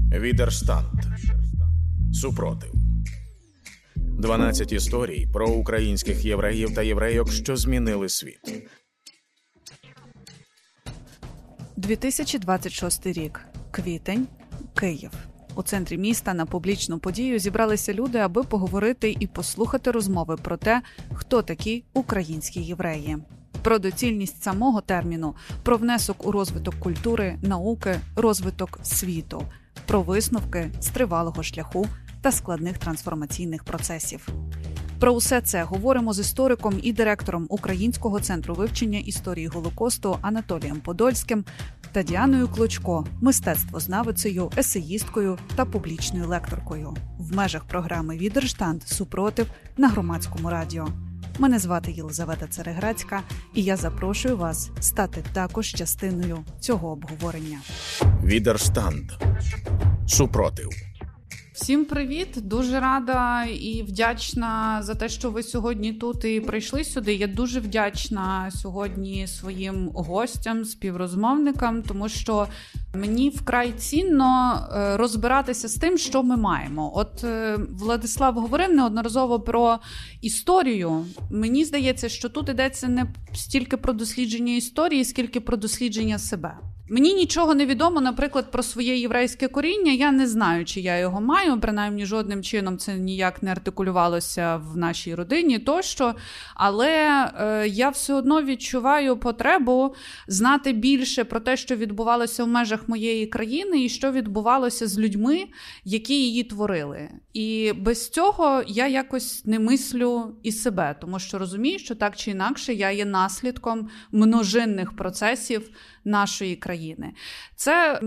Відерштанд. Супротив. 12 історій про українських євреїв та єврейок, що змінили світ. 2026 рік. Квітень. Київ. У центрі міста на публічну подію зібралися люди, аби поговорити і послухати розмови про те, хто такі українські євреї. Про доцільність самого терміну, про внесок у розвиток культури, науки, розвиток світу, про висновки з тривалого шляху та складних трансформаційних процесів. Про усе це говоримо з істориком і директором Українського центру вивчення історії Голокосту Анатолієм Подольським та Діаною Клочко, мистецтвознавицею, есеїсткою та публічною лекторкою в межах програми «Відерштанд. Супротив» на Громадському радіо. Мене звати Єлизавета Цереградська, і я запрошую вас стати також частиною цього обговорення. Відерштанд. Супротив. Всім привіт! Дуже рада і вдячна за те, що ви сьогодні тут і прийшли сюди. Я дуже вдячна сьогодні своїм гостям, співрозмовникам, тому що мені вкрай цінно розбиратися з тим, що ми маємо. От Владислав говорив неодноразово про історію. Мені здається, що тут йдеться не стільки про дослідження історії, скільки про дослідження себе. Мені нічого не відомо, наприклад, про своє єврейське коріння. Я не знаю, чи я його маю, принаймні жодним чином це ніяк не артикулювалося в нашій родині тощо. Але я все одно відчуваю потребу знати більше про те, що відбувалося в межах моєї країни і що відбувалося з людьми, які її творили. І без цього я якось не мислю і себе, тому що розумію, що так чи інакше я є наслідком множинних процесів нашої країни. Це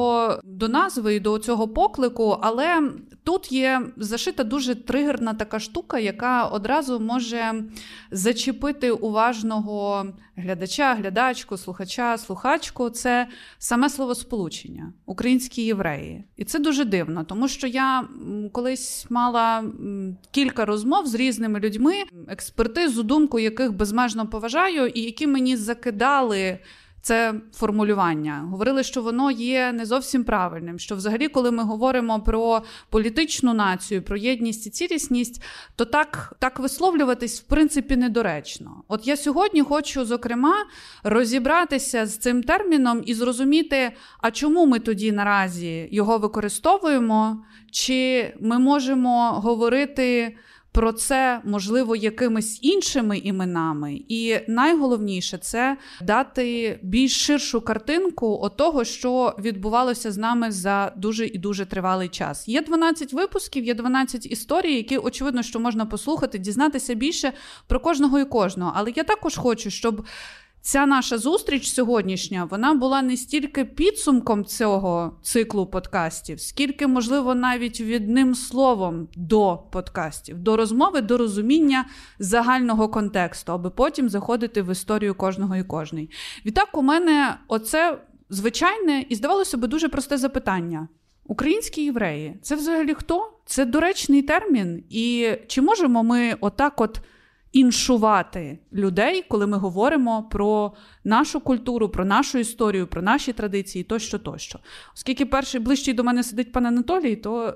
до назви і до цього поклику, але тут є зашита дуже тригерна така штука, яка одразу може зачепити уважного глядача, глядачку, слухача, слухачку. Це саме словосполучення – українські євреї. І це дуже дивно, тому що я колись мала кілька розмов з різними людьми, експертизу, думку яких безмежно поважаю і які мені закидали це формулювання. Говорили, що воно є не зовсім правильним, що взагалі, коли ми говоримо про політичну націю, про єдність і цілісність, то так висловлюватись, в принципі, недоречно. От я сьогодні хочу, зокрема, розібратися з цим терміном і зрозуміти, а чому ми тоді наразі його використовуємо, чи ми можемо говорити про це, можливо, якимись іншими іменами. І найголовніше – це дати більш ширшу картинку того, що відбувалося з нами за дуже і дуже тривалий час. Є 12 випусків, є 12 історій, які, очевидно, що можна послухати, дізнатися більше про кожного і кожного. Але я також хочу, щоб ця наша зустріч сьогоднішня, вона була не стільки підсумком цього циклу подкастів, скільки, можливо, навіть відним словом до подкастів, до розмови, до розуміння загального контексту, аби потім заходити в історію кожного і кожної. Відтак, у мене оце звичайне і, здавалося б, дуже просте запитання. Українські євреї – це взагалі хто? Це доречний термін? І чи можемо ми отак іншувати людей, коли ми говоримо про нашу культуру, про нашу історію, про наші традиції, тощо. Оскільки перший ближчий до мене сидить пан Анатолій, то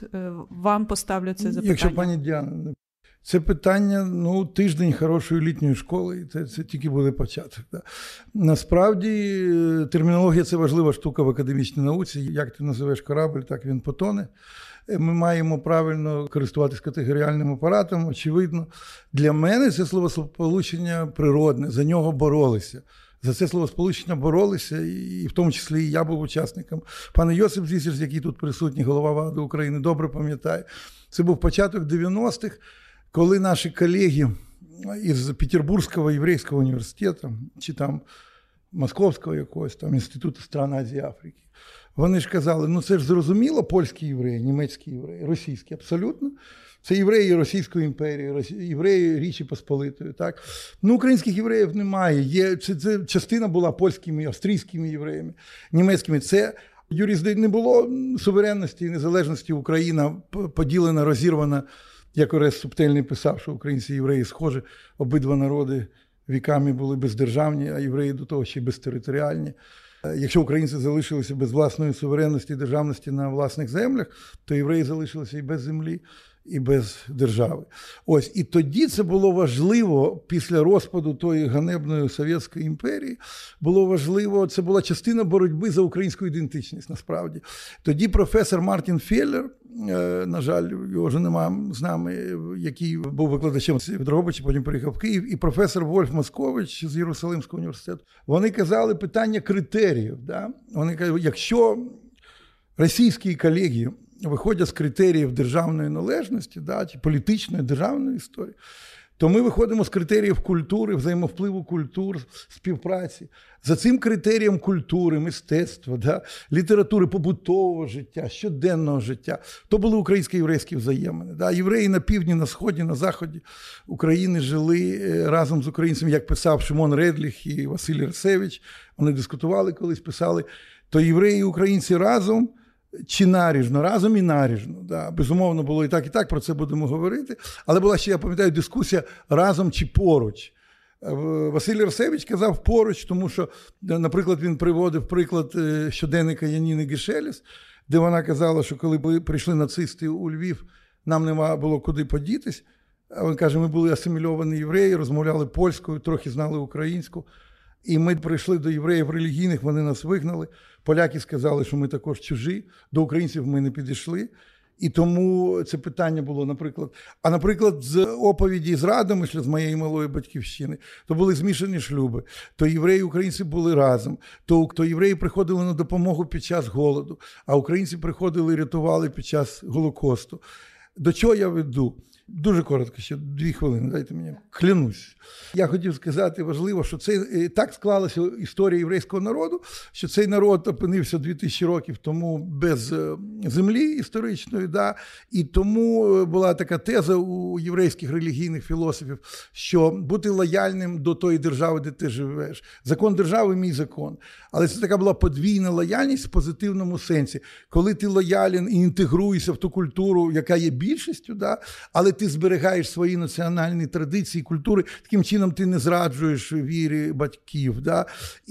вам поставлю це запитання. Якщо пані Діана, це питання, тиждень хорошої літньої школи, і це тільки буде початок. Да. Насправді, термінологія – це важлива штука в академічній науці. Як ти називаєш корабль, так він потоне. Ми маємо правильно користуватися категоріальним апаратом, очевидно. Для мене це словосполучення природне, за нього боролися. За це словосполучення боролися, і в тому числі і я був учасником. Пан Йосип Зісер, який тут присутній, голова Вади України, добре пам'ятає. Це був початок 90-х, коли наші колеги із Петербурзького єврейського університету, чи там Московського якогось, там Інституту стран Азії і Африки, вони ж казали, це ж зрозуміло, польські євреї, німецькі євреї, російські, абсолютно. Це євреї Російської імперії, євреї Річі Посполитої. Так? Українських євреїв немає. Це частина була польськими, австрійськими євреями, німецькими. Це не було суверенності і незалежності. Україна поділена, розірвана, як Орест Субтельний писав, що українці і євреї схожі, обидва народи віками були бездержавні, а євреї до того ще й безтериторіальні. Якщо українці залишилися без власної суверенності і державності на власних землях, то євреї залишилися і без землі, і без держави. Ось, і тоді це було важливо, після розпаду тої ганебної Совєтської імперії, було важливо, це була частина боротьби за українську ідентичність, насправді. Тоді професор Мартін Феллер, на жаль, його вже немає з нами, який був викладачем в Дрогобичі, потім приїхав в Київ, і професор Вольф Москович з Єрусалимського університету, вони казали питання критеріїв. Да? Вони кажуть, якщо російські колеги виходять з критеріїв державної належності, да, чи політичної, державної історії, то ми виходимо з критеріїв культури, взаємовпливу культур, співпраці. За цим критерієм культури, мистецтва, да, літератури, побутового життя, щоденного життя, то були українсько-єврейські взаємини. Да. Євреї на півдні, на сході, на заході України жили разом з українцями, як писав Шимон Редліх і Василь Рсевич, вони дискутували колись, писали, то євреї і українці разом, чи наріжно, разом і наріжно. Да. Безумовно, було і так, про це будемо говорити. Але була ще, я пам'ятаю, дискусія разом чи поруч. Василь Рсевич казав поруч, тому що, наприклад, він приводив приклад щоденника Яніни Гешеліс, де вона казала, що коли прийшли нацисти у Львів, нам нема було куди подітись. А він каже, ми були асимільовані євреї, розмовляли польською, трохи знали українську. І ми прийшли до євреїв релігійних, вони нас вигнали. Поляки сказали, що ми також чужі, до українців ми не підійшли. І тому це питання було, наприклад. А, наприклад, з оповіді з Радомишля, з моєї малої батьківщини, то були змішані шлюби. То євреї і українці були разом. То євреї приходили на допомогу під час голоду, а українці приходили і рятували під час Голокосту. До чого я веду? Дуже коротко, ще 2 хвилини, дайте мені, клянусь. Я хотів сказати, важливо, що це так склалася історія єврейського народу, що цей народ опинився 2000 років тому без землі історичної, да? І тому була така теза у єврейських релігійних філософів, що бути лояльним до тої держави, де ти живеш. Закон держави – мій закон. Але це така була подвійна лояльність в позитивному сенсі. Коли ти лоялен і інтегруєшся в ту культуру, яка є більшістю, да? Але ти зберігаєш свої національні традиції, культури, таким чином ти не зраджуєш вірі батьків. Да?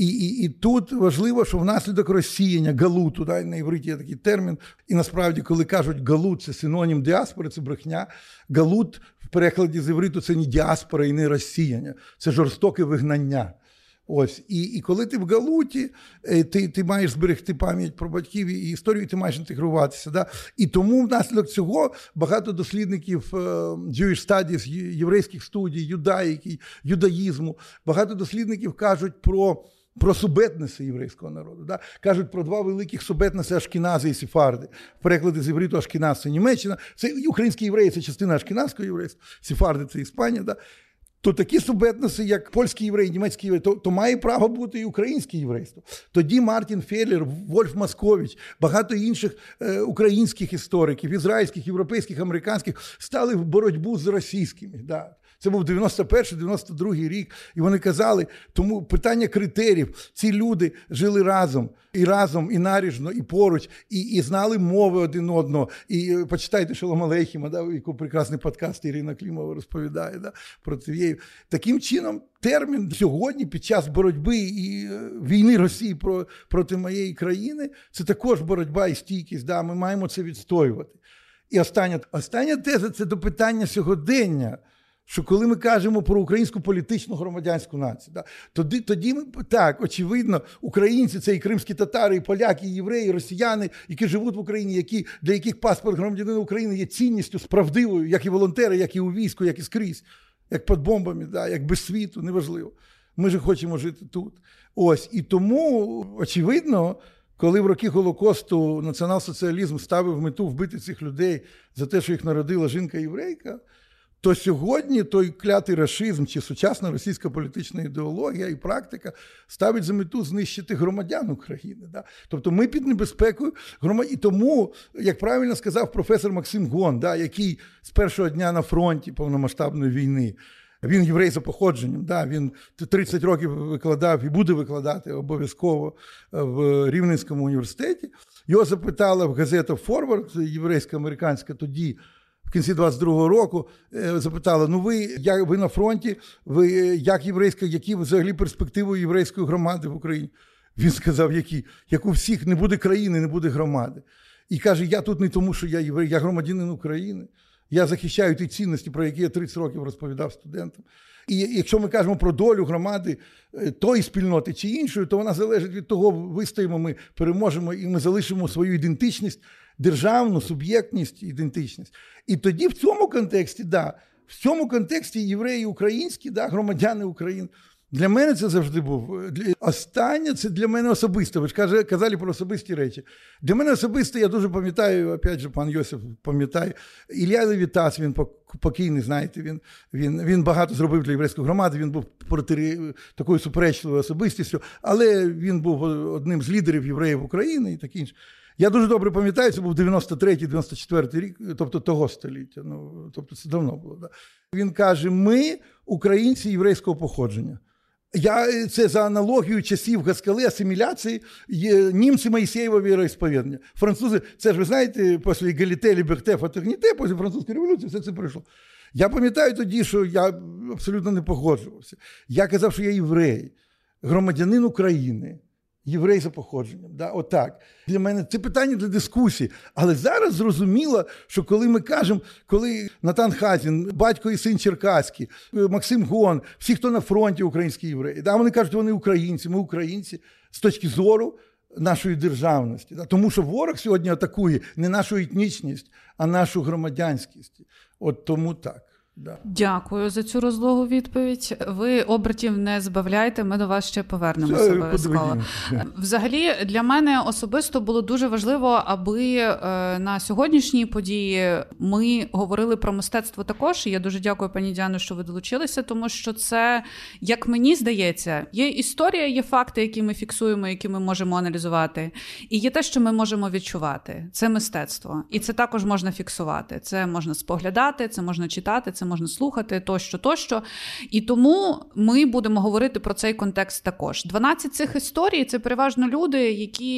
І тут важливо, що внаслідок розсіяння, галуту, да? На івриті є такий термін, і насправді, коли кажуть галут, це синонім діаспори, це брехня. Галут в перекладі з івриту це не діаспора і не розсіяння, це жорстоке вигнання. Ось, і коли ти в галуті, ти маєш зберегти пам'ять про батьків і історію, ти маєш інтегруватися. Да? І тому внаслідок цього багато дослідників Jewish Studies, єврейських студій, юдаїки, юдаїзму, багато дослідників кажуть про субетнеси єврейського народу. Да? Кажуть про 2 великих субетнеси ашкенази і сефарди. В перекладі з івриту ашкеназ – це Німеччина, це українські євреї – це частина ашкеназського єврейства, сефарди – це Іспанія. Да? То такі субетноси, як польські євреї, німецькі євреї, то має право бути і українське єврейство. Тоді Мартін Феллер, Вольф Москович, багато інших українських істориків, ізраїльських, європейських, американських, стали в боротьбу з російськими. Да. Це був 91-92 рік, і вони казали, тому питання критеріїв, ці люди жили разом, і наріжно, і поруч, і знали мови один одного. І почитайте Шолом Алейхема, да, який прекрасний подкаст Ірина Клімова розповідає, да, про Тивєєв. Таким чином, термін сьогодні, під час боротьби і війни Росії проти моєї країни, це також боротьба і стійкість, да, ми маємо це відстоювати. І остання теза – це до питання сьогодення. Що коли ми кажемо про українську політичну громадянську націю, да, тоді ми, так, очевидно, українці – це і кримські татари, і поляки, і євреї, і росіяни, які живуть в Україні, для яких паспорт громадянина України є цінністю справдивою, як і волонтери, як і у війську, як і скрізь, як під бомбами, да, як без світу, неважливо. Ми ж хочемо жити тут. Ось, і тому, очевидно, коли в роки Голокосту націонал-соціалізм ставив мету вбити цих людей за те, що їх народила жінка-єврейка, то сьогодні той клятий рашизм чи сучасна російська політична ідеологія і практика ставить за мету знищити громадян України. Да? Тобто ми під небезпекою громадян. І тому, як правильно сказав професор Максим Гон, да, який з першого дня на фронті повномасштабної війни, він єврей за походженням, да, він 30 років викладав і буде викладати обов'язково в Рівненському університеті. Його запитала в газета «Форвард», єврейсько-американська тоді, в кінці 22-го року, запитала, ну ви на фронті, ви як єврейська, які взагалі перспективи єврейської громади в Україні? Він сказав, як у всіх не буде країни, не буде громади. І каже, я тут не тому, що я єврей, я громадянин України. Я захищаю ті цінності, про які я 30 років розповідав студентам. І якщо ми кажемо про долю громади тої спільноти чи іншої, то вона залежить від того, вистоїмо, ми переможемо і ми залишимо свою ідентичність, державну суб'єктність, ідентичність. І тоді в цьому контексті, в цьому контексті євреї українські, громадяни України. Для мене це завжди був. Останнє, це для мене особисто. Ви ж казали про особисті речі. Для мене особисто, я дуже пам'ятаю, опять же, пан Йосиф пам'ятає, Ілля Левітас, він покійний, знаєте, він багато зробив для єврейської громади, він був проти такою суперечливою особистістю, але він був одним з лідерів євреїв України і таке інше. Я дуже добре пам'ятаю, це був 93-94 рік, тобто того століття, тобто це давно було. Да? Він каже, ми українці єврейського походження. Це за аналогією часів Гаскали, асиміляції, німці Моїсеєва віроісповідання. Французи, це ж ви знаєте, після егаліте, ліберте, фратерніте, після французької революції все це прийшло. Я пам'ятаю тоді, що я абсолютно не погоджувався. Я казав, що я єврей, громадянин України. Єврей за походженням. Отак. Для мене це питання для дискусії. Але зараз зрозуміло, що коли ми кажемо, коли Натан Хазін, батько і син Черкаський, Максим Гон, всі, хто на фронті українські євреї, вони кажуть, вони українці, ми українці з точки зору нашої державності. Тому що ворог сьогодні атакує не нашу етнічність, а нашу громадянськість. От тому так. Да. Дякую за цю розлогу відповідь. Ви обертів не збавляйте, ми до вас ще повернемося обов'язково. Взагалі, для мене особисто було дуже важливо, аби на сьогоднішній події ми говорили про мистецтво також. І я дуже дякую, пані Діано, що ви долучилися, тому що це, як мені здається, є історія, є факти, які ми фіксуємо, які ми можемо аналізувати. І є те, що ми можемо відчувати. Це мистецтво. І це також можна фіксувати. Це можна споглядати, це можна читати, це можна слухати, тощо. І тому ми будемо говорити про цей контекст також. 12 цих історій – це переважно люди,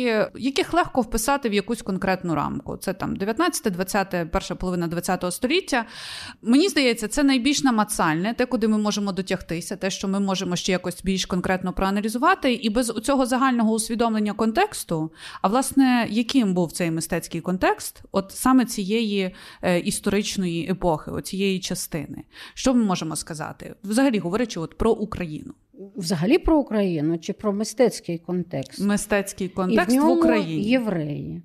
яких легко вписати в якусь конкретну рамку. Це там 19, 20, перша половина 20 століття. Мені здається, це найбільш намацальне, те, куди ми можемо дотягтися, те, що ми можемо ще якось більш конкретно проаналізувати. І без цього загального усвідомлення контексту, а власне, яким був цей мистецький контекст, от саме цієї історичної епохи, цієї частини. Що ми можемо сказати? Взагалі, говорячи про Україну. Взагалі про Україну чи про мистецький контекст? Мистецький контекст в Україні. Євреї.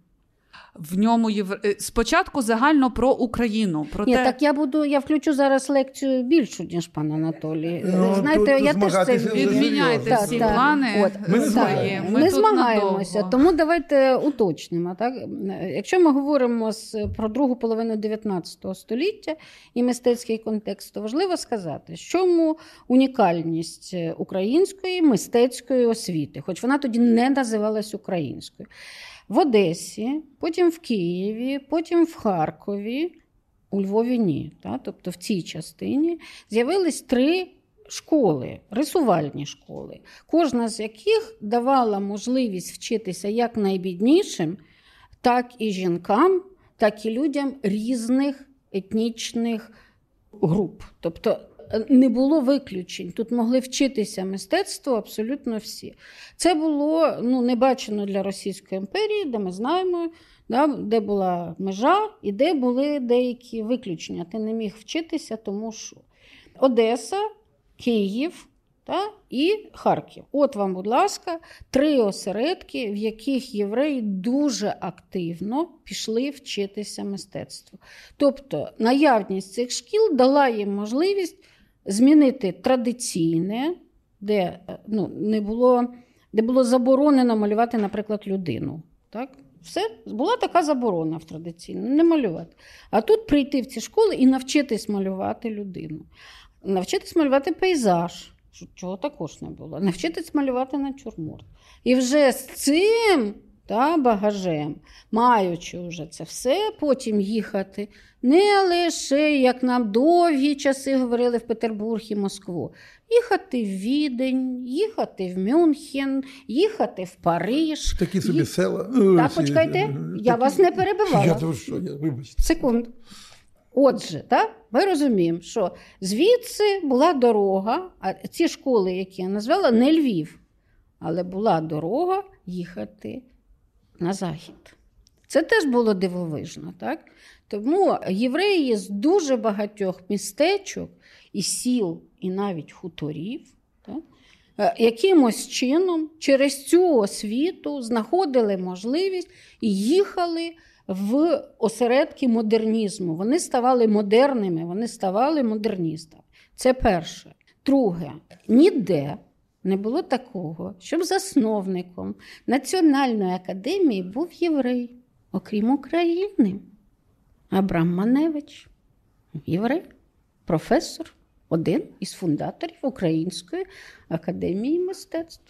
В ньому спочатку загально про Україну. Так я включу зараз лекцію більшу, ніж пан Анатолій. Знаєте, я теж це відміняйте всі плани. Ми змагаємося, тому давайте уточнимо. Так? Якщо ми говоримо про другу половину 19 століття і мистецький контекст, то важливо сказати, що чому унікальність української мистецької освіти, хоч вона тоді не називалась українською. В Одесі, потім в Києві, потім в Харкові, у Львові ні. Тобто в цій частині з'явились 3 школи, рисувальні школи, кожна з яких давала можливість вчитися як найбіднішим, так і жінкам, так і людям різних етнічних груп. Тобто не було виключень. Тут могли вчитися мистецтво абсолютно всі. Це було не бачено для Російської імперії, де ми знаємо, де була межа і де були деякі виключення. Ти не міг вчитися, тому що Одеса, Київ і Харків. От вам, будь ласка, 3 осередки, в яких євреї дуже активно пішли вчитися мистецтву. Тобто наявність цих шкіл дала їм можливість змінити традиційне, де було заборонено малювати, наприклад, людину. Так? Все, була така заборона в традиційному, не малювати. А тут прийти в ці школи і навчитись малювати людину. Навчитись малювати пейзаж, чого також не було. Навчитись малювати натюрморт. І вже з цим багажем, маючи вже це все, потім їхати не лише, як нам довгі часи говорили, в Петербург і Москву. Їхати в Відень, їхати в Мюнхен, їхати в Париж. Такі собі села. Так, почекайте, я вас не перебивала. Вибачте. Секунду. Отже, ми розуміємо, що звідси була дорога, а ці школи, які я назвала, не Львів, але була дорога їхати на захід. Це теж було дивовижно, так? Тому євреї з дуже багатьох містечок і сіл, і навіть хуторів, так, якимось чином через цю освіту знаходили можливість і їхали в осередки модернізму. Вони ставали модерними, вони ставали модерністами. Це перше. Друге, ніде не було такого, щоб засновником Національної академії був єврей, окрім України. Абрам Маневич, єврей, професор, один із фундаторів Української академії мистецтв.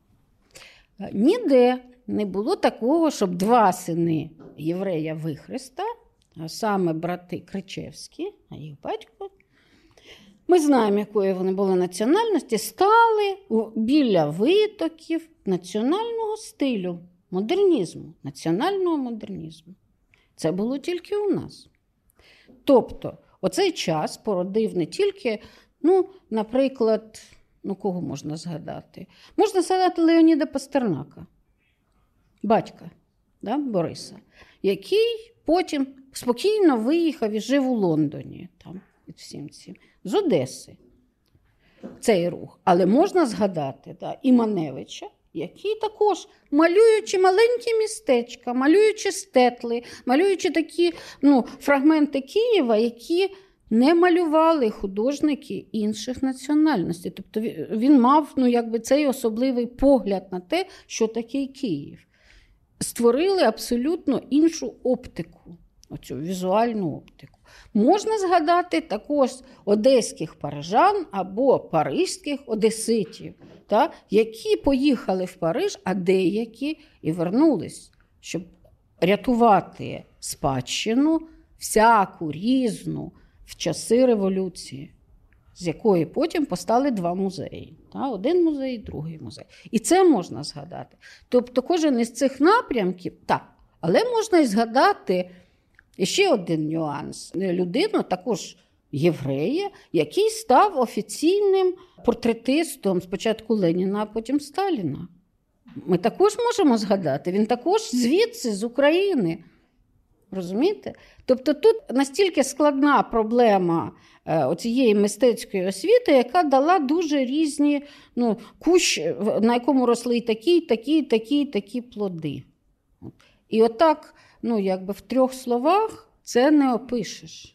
Ніде не було такого, щоб два сини єврея Вихриста, а саме брати Кричевські, а їх батько, ми знаємо, якої вони були національності, стали біля витоків національного стилю, модернізму, національного модернізму. Це було тільки у нас. Тобто, оцей час породив не тільки, наприклад, кого можна згадати? Можна згадати Леоніда Пастернака, батька Бориса, який потім спокійно виїхав і жив у Лондоні, там, під всім цим, з Одеси. Цей рух. Але можна згадати і Маневича, який також, малюючи маленькі містечка, малюючи стетли, малюючи такі фрагменти Києва, які не малювали художники інших національностей. Тобто він мав цей особливий погляд на те, що таке Київ. Створили абсолютно іншу оптику, оцю візуальну оптику. Можна згадати також одеських парижан або паризьких одеситів, які поїхали в Париж, а деякі і вернулись, щоб рятувати спадщину всяку різну в часи революції, з якої потім постали два музеї. Один музей, другий музей. І це можна згадати. Тобто кожен із цих напрямків, але можна і згадати ще один нюанс. Людину, також єврея, який став офіційним портретистом спочатку Леніна, а потім Сталіна. Ми також можемо згадати. Він також звідси, з України. Розумієте? Тобто тут настільки складна проблема оцієї мистецької освіти, яка дала дуже різні, кущ, на якому росли такі плоди. І отак, в трьох словах це не опишеш.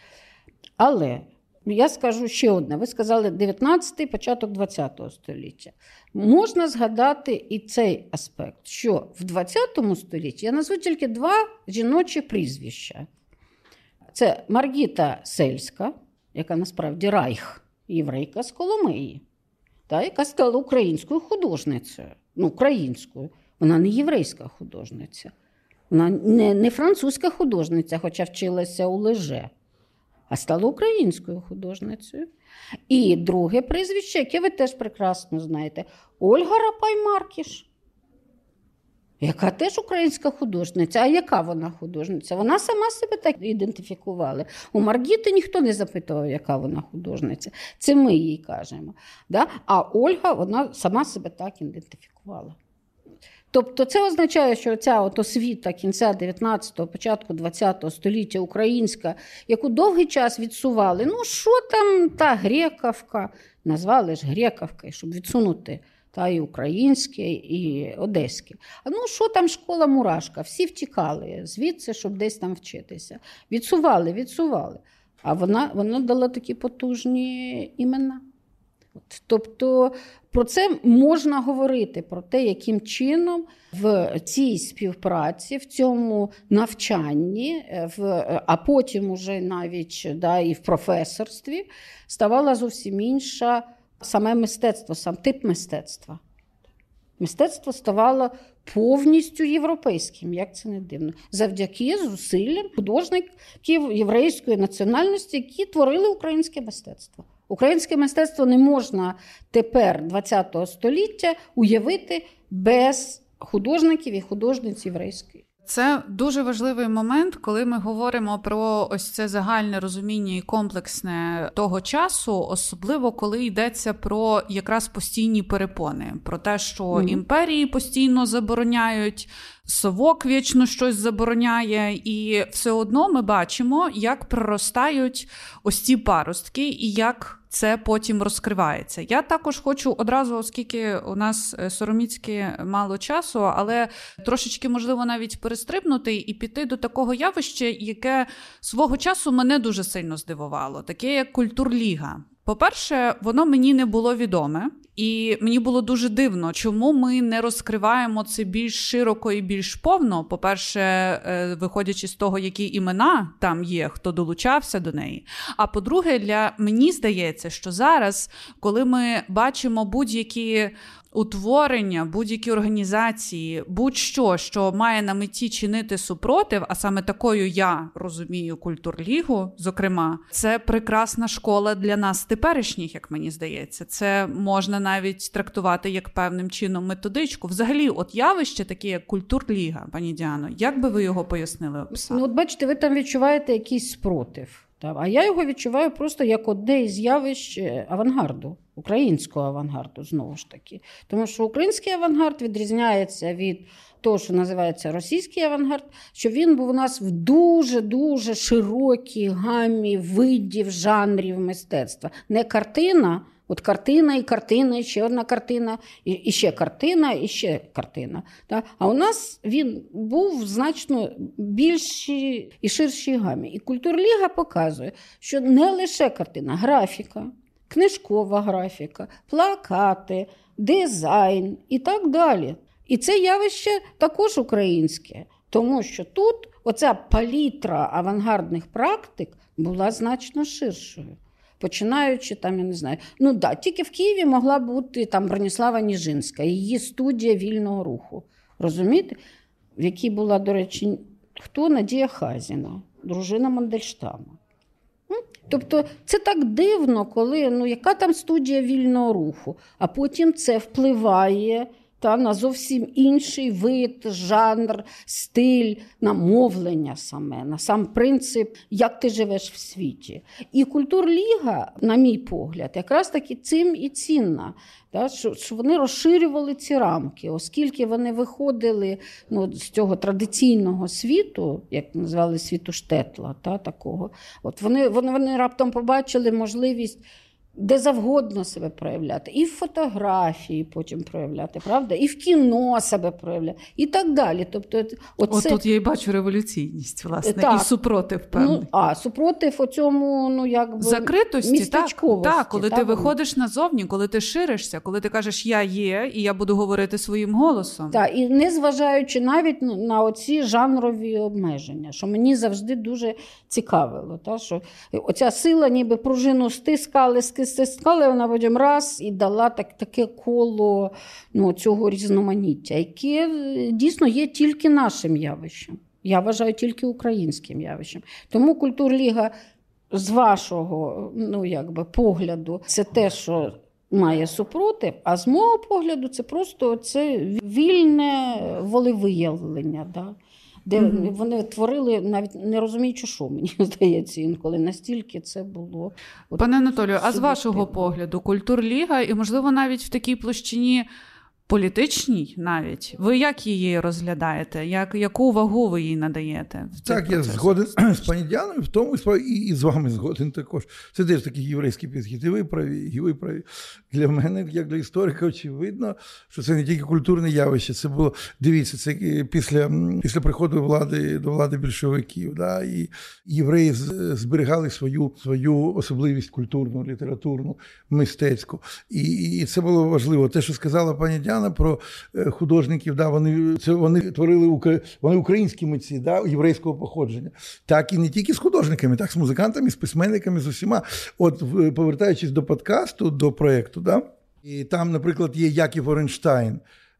Але я скажу ще одне. Ви сказали 19-й, початок 20-го століття. Можна згадати і цей аспект, що в 20 столітті я назву тільки два жіночі прізвища. Це Маргіта Сельська, яка насправді Райх, єврейка з Коломиї, яка стала українською художницею. Українською. Вона не єврейська художниця. Вона не французька художниця, хоча вчилася у Леже, а стала українською художницею. І друге прізвище, яке ви теж прекрасно знаєте, Ольга Рапай-Маркіш, яка теж українська художниця. А яка вона художниця? Вона сама себе так ідентифікувала. У Маргіти ніхто не запитував, яка вона художниця. Це ми їй кажемо. А Ольга, вона сама себе так ідентифікувала. Тобто це означає, що ця освіта кінця 19-го, початку 20-го століття українська, яку довгий час відсували, що там та Грековка, назвали ж Грековкою, щоб відсунути і українське, і одеське. Що там школа Мурашка? Всі втікали звідси, щоб десь там вчитися. Відсували. А вона дала такі потужні імена. Тобто про це можна говорити, про те, яким чином в цій співпраці, в цьому навчанні, а потім уже навіть і в професорстві ставала зовсім інша саме мистецтво, сам тип мистецтва. Мистецтво ставало повністю європейським, як це не дивно, завдяки зусиллям художників єврейської національності, які творили українське мистецтво. Українське мистецтво не можна тепер, 20-го століття, уявити без художників і художниць єврейської. Це дуже важливий момент, коли ми говоримо про ось це загальне розуміння і комплексне того часу, особливо коли йдеться про якраз постійні перепони, про те, що імперії постійно забороняють, совок вічно щось забороняє, і все одно ми бачимо, як проростають ось ці паростки і як це потім розкривається. Я також хочу одразу, оскільки у нас сороміцьки мало часу, але трошечки, можливо, навіть перестрибнути і піти до такого явища, яке свого часу мене дуже сильно здивувало, таке як культурліга. По-перше, воно мені не було відоме, і мені було дуже дивно, чому ми не розкриваємо це більш широко і більш повно. По-перше, виходячи з того, які імена там є, хто долучався до неї. А по-друге, мені здається, що зараз, коли ми бачимо будь-які утворення, будь-які організації, будь-що, що має на меті чинити супротив, а саме такою я розумію культурлігу, зокрема, це прекрасна школа для нас теперішніх, як мені здається. Це можна навіть трактувати як певним чином методичку. Взагалі, от явище таке, як культурліга, пані Діано, як би ви його пояснили, описали? Ну, от бачите, ви там відчуваєте якийсь спротив. А я його відчуваю просто як одне із явищ авангарду, українського авангарду, знову ж таки. Тому що український авангард відрізняється від того, що називається російський авангард, що він був у нас в дуже-дуже широкій гамі видів, жанрів мистецтва. Не картина, от картина, і ще одна картина, і ще картина, і ще картина. А у нас він був в значно більшій і ширшій гамі. І культурліга показує, що не лише картина, графіка, книжкова графіка, плакати, дизайн і так далі. І це явище також українське, тому що тут оця палітра авангардних практик була значно ширшою. Починаючи, там, я не знаю, тільки в Києві могла бути там Броніслава Ніжинська, її студія вільного руху, розумієте? В якій була, до речі, Надія Хазіна, дружина Мандельштама. Тобто це так дивно, коли, яка там студія вільного руху, а потім це впливає на зовсім інший вид, жанр, стиль, на мовлення саме, на сам принцип, як ти живеш в світі. І культурліга, на мій погляд, якраз таки цим і цінна, що вони розширювали ці рамки, оскільки вони виходили з цього традиційного світу, як називали світу Штетла, такого. От вони раптом побачили можливість де завгодно себе проявляти. І в фотографії потім проявляти, правда? І в кіно себе проявляти. І так далі. Тобто, оце... Тут я і бачу революційність, власне. Так. І супротив, певний. Супротив оцьому, закритості, містечковості. Так, коли ти виходиш назовні, коли ти ширишся, коли ти кажеш «я є» і я буду говорити своїм голосом. Так, і не зважаючи навіть на оці жанрові обмеження, що мені завжди дуже цікавило. Що оця сила ніби пружину стискали, вона потім раз і дала таке коло цього різноманіття, яке дійсно є тільки нашим явищем. Я вважаю, тільки українським явищем. Тому культурліга з вашого погляду це те, що має супротив, а з мого погляду це просто вільне волевиявлення. Да? Де вони творили, навіть не розуміючи, що, мені здається, інколи настільки це було. Пане Анатолію, а з вашого погляду, культурліга і, можливо, навіть в такій площині політичній навіть, ви як її розглядаєте? Яку вагу ви їй надаєте? Так, я згоден з пані Діаною в тому, і з вами згоден також. Це теж такий єврейський підхід. І ви праві. Для мене, як для історика, очевидно, що це не тільки культурне явище. Це було, дивіться, це після приходу до влади більшовиків. Да, і євреї зберігали свою особливість культурну, літературну, мистецьку. І це було важливо. Те, що сказала пані Діана, про художників, да, вони творили, вони українські митці, да, єврейського походження. Так і не тільки з художниками, так з музикантами, з письменниками, з усіма. От, повертаючись до подкасту, до проєкту, да, і там, наприклад, є Яків Оренштайн,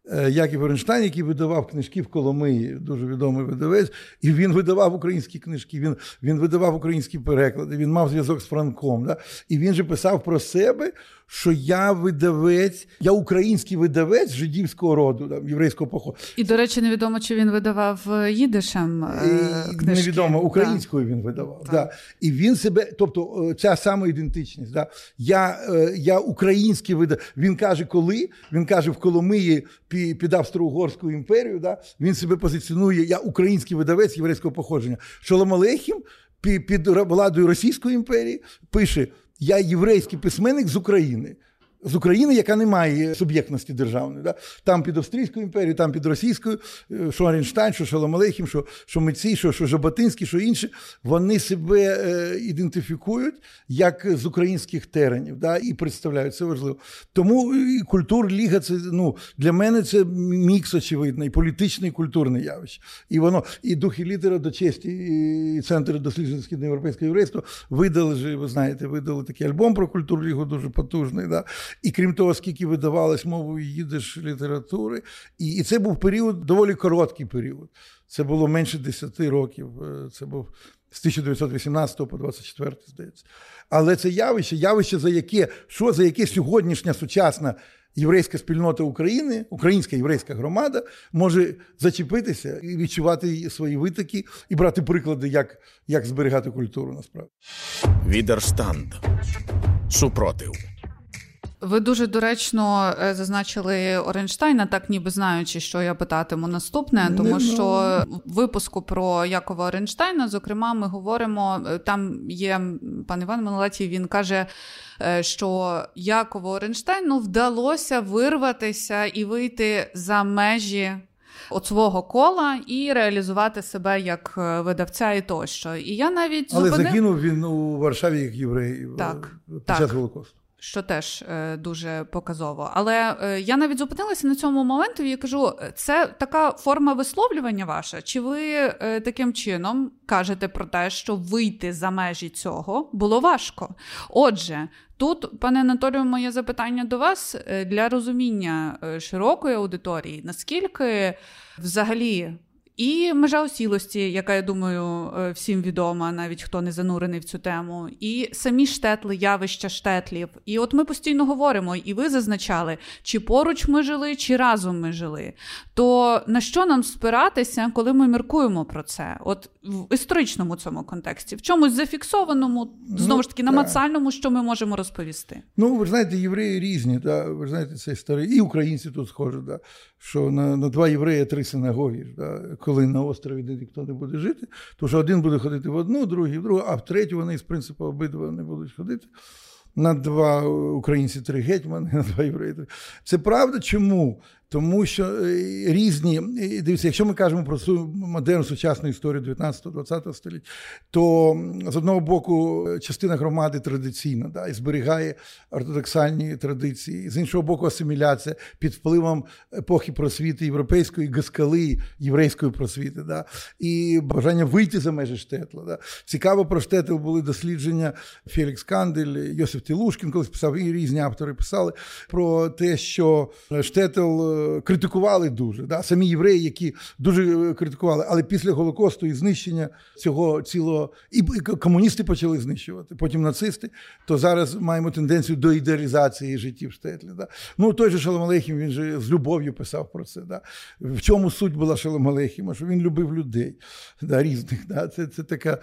який видавав книжки в Коломиї, дуже відомий видавець, і він видавав українські книжки, він видавав українські переклади, він мав зв'язок з Франком. Да? І він же писав про себе, що я видавець, я український видавець жидівського роду, там, єврейського походу. І, до речі, невідомо, чи він видавав їдишем книжки. Невідомо, українською він видавав. Да. І він себе, тобто ця самоідентичність. Да. Я український видавець. Він каже, коли? Він каже, в Коломиї під Австро-Угорську імперію, да, він себе позиціонує, я український видавець єврейського походження. Шолом Алейхем під владою Російської імперії пише, я єврейський письменник з України, яка не має суб'єктності державної. Да? Там під Австрійською імперією, там під Російською, що Оренштайн, що Шолом Алейхем, що митці, що Жаботинський, що інші, вони себе ідентифікують як з українських теренів, да? І представляють, це важливо. Тому і культурліга, це, для мене це мікс очевидний, політичне і культурне явище. І воно, і дух і літера до честі, і Центр досліджень східноєвропейського єврейства видали, ви знаєте, такий альбом про культурлігу дуже потужний, да? І крім того, скільки видавалось мовою їдиш літератури. І це був період, доволі короткий період. Це було менше 10 років. Це був з 1918 по 24, здається. Але це явище, за яке сьогоднішня сучасна єврейська спільнота України, українська єврейська громада може зачепитися і відчувати свої витоки, і брати приклади, як зберігати культуру насправді. Відерштанд. Супротив. Ви дуже доречно зазначили Оренштайна, так ніби знаючи, що я питатиму наступне, тому що в випуску про Якова Оренштайна, зокрема, ми говоримо, там є пан Іван Милатій, він каже, що Якову Оренштайну вдалося вирватися і вийти за межі от свого кола і реалізувати себе як видавця і тощо. І я навіть загинув він у Варшаві як єврей під час Голокосту. Що теж дуже показово. Але я навіть зупинилася на цьому моменті і кажу, це така форма висловлювання ваша? Чи ви таким чином кажете про те, що вийти за межі цього було важко? Отже, тут, пане Анатолію, моє запитання до вас для розуміння широкої аудиторії, наскільки взагалі і межа осілості, яка, я думаю, всім відома, навіть хто не занурений в цю тему, і самі штетли, явища штетлів. І от ми постійно говоримо, і ви зазначали, чи поруч ми жили, чи разом ми жили. То на що нам спиратися, коли ми міркуємо про це? От в історичному цьому контексті, в чомусь зафіксованому, знову ж таки, намацальному, що ми можемо розповісти? Ви знаєте, євреї різні, да? Ви знаєте, це історія. І українці тут схожі, да? Що на 2 єврея 3 синагоги, да? Коли на острові де ніхто не буде жити, тому що один буде ходити в одну, другий в другу, а в третю вони, з принципу, обидва не будуть ходити. На 2 українці 3 гетьмани, на 2 євреї 3. Це правда? Чому? Тому що різні, дивіться, якщо ми кажемо про цю модерну сучасну історію 19-20 століття, то з одного боку частина громади традиційна, да, і зберігає ортодоксальні традиції, з іншого боку асиміляція під впливом епохи просвіти європейської, гаскали єврейської просвіти, да, і бажання вийти за межі штетла. Да. Цікаво про штетл були дослідження Фелікс Кандель, Йосиф Тілушкін колись писав, і різні автори писали про те, що штетл критикували дуже, да? Самі євреї, які дуже критикували, але після Голокосту і знищення цього цілого, і комуністи почали знищувати, потім нацисти, то зараз маємо тенденцію до ідеалізації життів штетлі. Да? Той же Шолом Алейхем, він же з любов'ю писав про це. Да? В чому суть була Шолом Алейхема? Що він любив людей, да, різних. Да? Це така...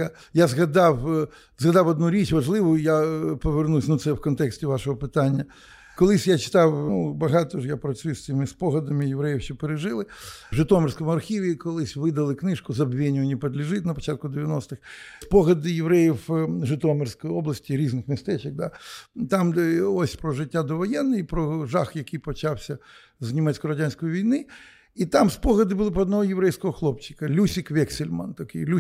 Я згадав одну річ важливу, я повернусь, це в контексті вашого питання. Колись я читав, багато ж я працюю з цими спогадами євреїв, що пережили. В Житомирському архіві колись видали книжку «Забвенню не підлежить» на початку 90-х. Спогади євреїв Житомирської області, різних містечок. Да. Там де ось про життя довоєнне і про жах, який почався з німецько-радянської війни. І там спогади були про одного єврейського хлопчика, Люсік Вексельман.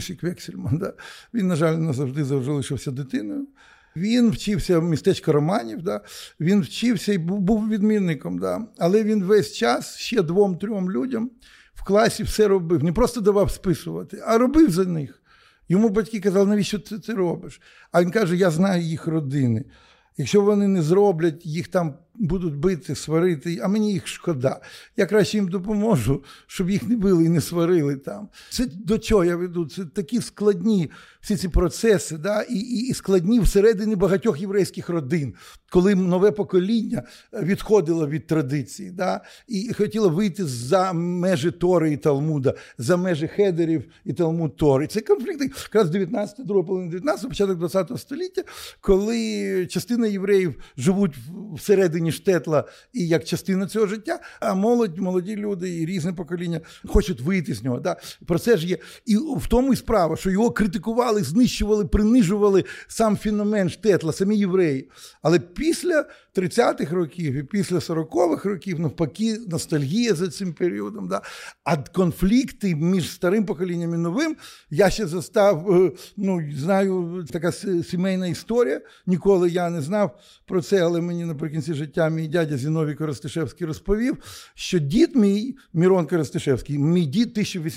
Да. Він, на жаль, назавжди залишився дитиною. Він вчився в містечко Романів, да? Він вчився і був відмінником, да? Але він весь час ще 2-3 людям в класі все робив. Не просто давав списувати, а робив за них. Йому батьки казали, навіщо ти робиш? А він каже, я знаю їх родини. Якщо вони не зроблять, їх там будуть бити, сварити, а мені їх шкода. Я краще їм допоможу, щоб їх не били і не сварили там. Це до чого я веду? Це такі складні всі ці процеси, да? І складні всередині багатьох єврейських родин, коли нове покоління відходило від традиції, да? І хотіло вийти за межі Тори і Талмуда, за межі хедерів і Талмуд Тори. Це конфлікти якраз 19, друга половина 19, початок 20 століття, коли частина євреїв живуть всередині штетла і як частина цього життя, а молоді люди і різне покоління хочуть вийти з нього. Да? Про це ж є. І в тому і справа, що його критикували, знищували, принижували сам феномен штетла, самі євреї. Але після 30-х років і після 40-х років, навпаки, ностальгія за цим періодом. Да? А конфлікти між старим поколінням і новим, я ще застав, знаю, така сімейна історія, ніколи я не знав про це, але мені наприкінці життя мій дядя Зіновій Коростишевський розповів, що дід мій, Мірон Коростишевський, мій дід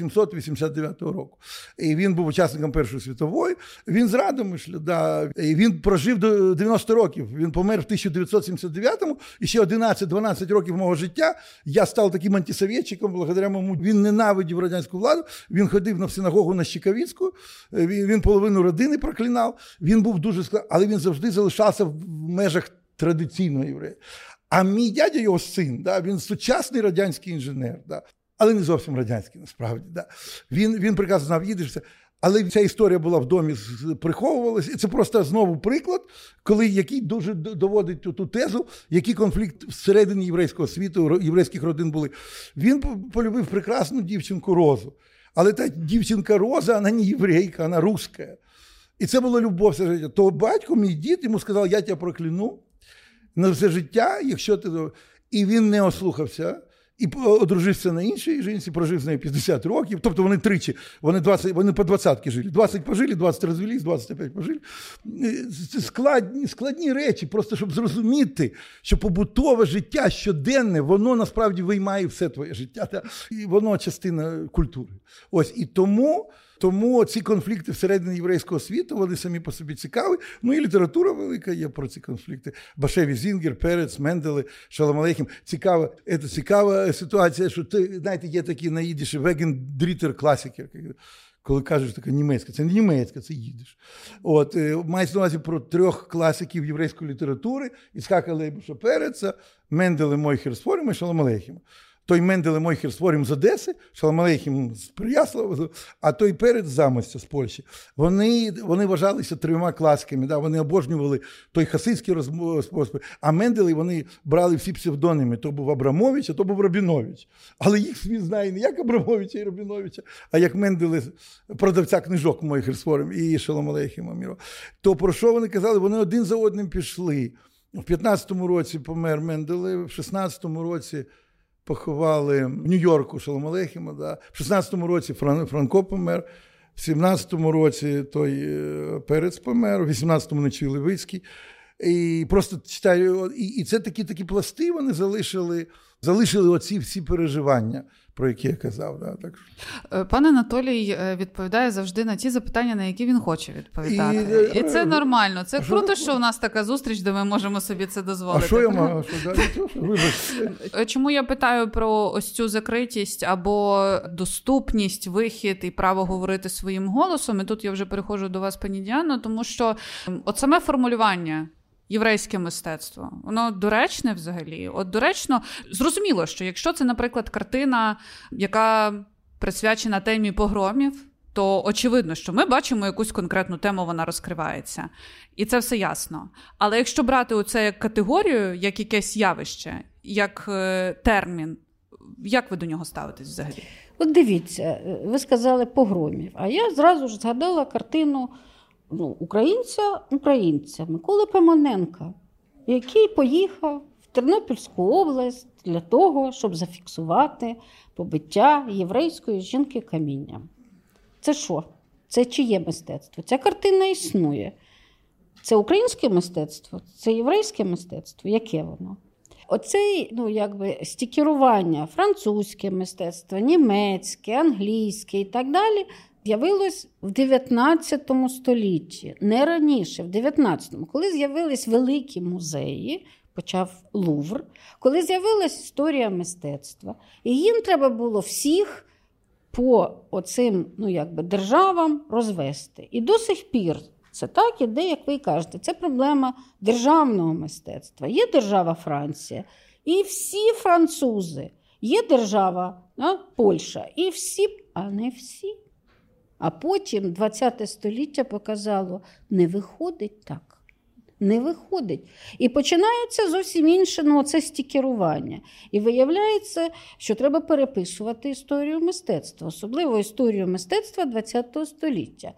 1889 року. І він був учасником Першої світової, він з Радомишля, да, і він прожив до 90 років, він помер в 1979-му, і ще 11-12 років мого життя я став таким антисовєтчиком, благодаря моєму. Він ненавидів радянську владу, він ходив на синагогу на Щекавицьку, він половину родини проклинав, він був дуже складний, але він завжди залишався в межах традиційного єврея. А мій дядя, його син, да, він сучасний радянський інженер, да, але не зовсім радянський, насправді. Да. Він прекрасно знав їдиш, але ця історія була в домі, приховувалася. І це просто знову приклад, який дуже доводить ту тезу, який конфлікт всередині єврейського світу, єврейських родин були. Він полюбив прекрасну дівчинку Розу. Але та дівчинка Роза, вона не єврейка, вона руська. І це була любов все життя. То батько, мій дід, йому сказав, я тебе прокляну на все життя, якщо ти... І він не ослухався. І одружився на іншій жінці, прожив з нею 50 років. Тобто вони тричі, вони по 20-ки жили. 20 пожили, 20 розвелись, 25 пожили. Це складні речі, просто щоб зрозуміти, що побутове життя щоденне, воно насправді виймає все твоє життя. І воно частина культури. Ось, і тому ці конфлікти всередині єврейського світу, вони самі по собі цікаві. Ну і література велика є про ці конфлікти. Башеві, Зінгер, Перец, Менделе, Шолом Алейхем. Цікава ситуація, що знаєте, є такі на їдіші веген-дрітер класикер, коли кажеш така німецька. Це не німецька, це їдиш. От, мається на увазі про 3 класиків єврейської літератури: Іцхака Лейбуша Переца, Менделе, Мойхер Сфоріма і Шолом Алейхема. Той Менделе Мойхер Сфорім з Одеси, Шолом Алейхем з Переяслава, а той Перець з Замостя, з Польщі. Вони вважалися 3 класиками, да? Вони обожнювали той хасидський спосіб, а Менделе вони брали всі псевдоними. То був Абрамович, а то був Рабінович. Але їх світ знає не як Абрамовича і Рабіновича, а як Менделе, продавця книжок Мойхер Сфорім і Шолом Алейхема. То про що вони казали? Вони один за одним пішли. В 15-му році помер Менделе, в 16-му році поховали в Нью-Йорку Шолом Алейхема, да. В 16-му році Франко помер, в 17-му році той Перець помер, в 18-му Нечуй Левицький. І просто читаю, і це такі пласти вони залишили оці всі переживання, про які я казав. Да, так. Пан Анатолій відповідає завжди на ті запитання, на які він хоче відповідати. І це нормально. Це круто, що у нас така зустріч, де ми можемо собі це дозволити. А що я маю? Чому я питаю про ось цю закритість або доступність, вихід і право говорити своїм голосом? І тут я вже переходжу до вас, пані Діано, тому що от саме формулювання єврейське мистецтво, воно доречне взагалі. От доречно, зрозуміло, що якщо це, наприклад, картина, яка присвячена темі погромів, то очевидно, що ми бачимо якусь конкретну тему, вона розкривається. І це все ясно. Але якщо брати оце як категорію, як якесь явище, як термін, як ви до нього ставитесь взагалі? От дивіться, ви сказали погромів, а я зразу ж згадала картину українця Миколи Пимоненка, який поїхав в Тернопільську область для того, щоб зафіксувати побиття єврейської жінки камінням. Це що? Це чиє мистецтво? Ця картина існує. Це українське мистецтво? Це єврейське мистецтво? Яке воно? Оцей, стікерування, французьке мистецтво, німецьке, англійське і так далі – з'явилось в 19 столітті, не раніше, в 19-му, коли з'явились великі музеї, почав Лувр, коли з'явилась історія мистецтва. І їм треба було всіх по оцим, державам розвести. І до сих пір це так іде, як ви кажете. Це проблема державного мистецтва. Є держава Франція, і всі французи. Є держава Польща, і всі, а не всі. А потім 20 століття показало, не виходить так. Не виходить. І починається зовсім інше, це стікерування. І виявляється, що треба переписувати історію мистецтва, особливо історію мистецтва ХХ століття.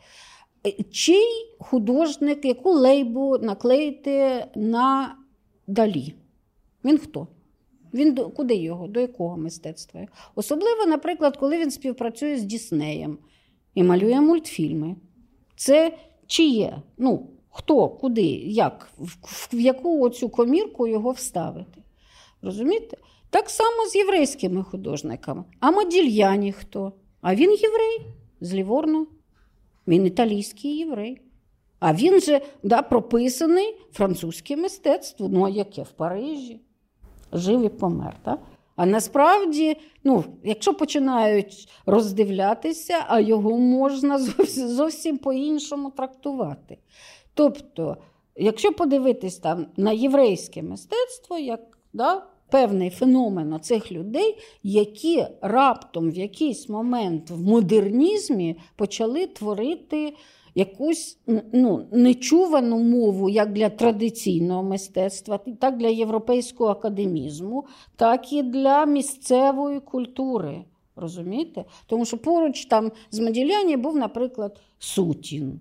Чий художник, яку лейбу наклеїти на Далі? Він хто? Він куди його? До якого мистецтва? Особливо, наприклад, коли він співпрацює з Діснеєм і малює мультфільми. Це чиє? Хто, куди, як, в яку оцю комірку його вставити? Розумієте? Так само з єврейськими художниками. А Модільяні хто? А він єврей з Ліворно. Він італійський єврей. А він же прописаний французьке мистецтво. А яке? В Парижі. Жив і помер, так? А насправді, якщо починають роздивлятися, а його можна зовсім по-іншому трактувати. Тобто, якщо подивитись на єврейське мистецтво, як певний феномен цих людей, які раптом в якийсь момент в модернізмі почали творити якусь нечувану мову як для традиційного мистецтва, так для європейського академізму, так і для місцевої культури. Розумієте? Тому що поруч з Модільяні був, наприклад, Сутін,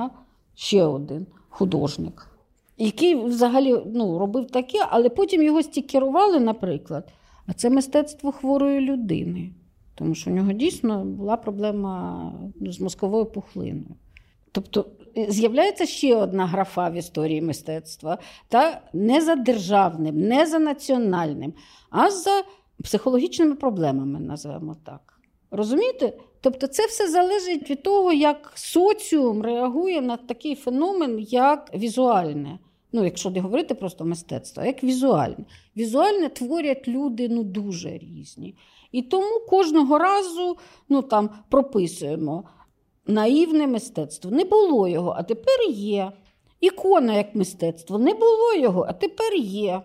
ще один художник, який взагалі робив таке, але потім його стікерували, наприклад. А це мистецтво хворої людини, тому що у нього дійсно була проблема з мозковою пухлиною. Тобто з'являється ще одна графа в історії мистецтва, не за державним, не за національним, а за психологічними проблемами, називаємо так. Розумієте? Тобто це все залежить від того, як соціум реагує на такий феномен, як візуальне. Якщо не говорити просто мистецтво, а як візуальне. Візуальне творять люди дуже різні. І тому кожного разу прописуємо наївне мистецтво. Не було його, а тепер є. Ікона як мистецтво. Не було його, а тепер є.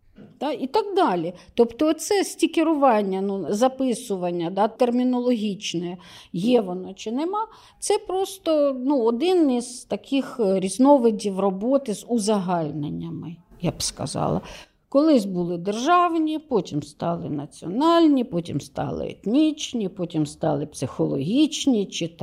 І так далі. Тобто це стікерування, записування, термінологічне, є воно чи нема, це просто один із таких різновидів роботи з узагальненнями, я б сказала. Колись були державні, потім стали національні, потім стали етнічні, потім стали психологічні чи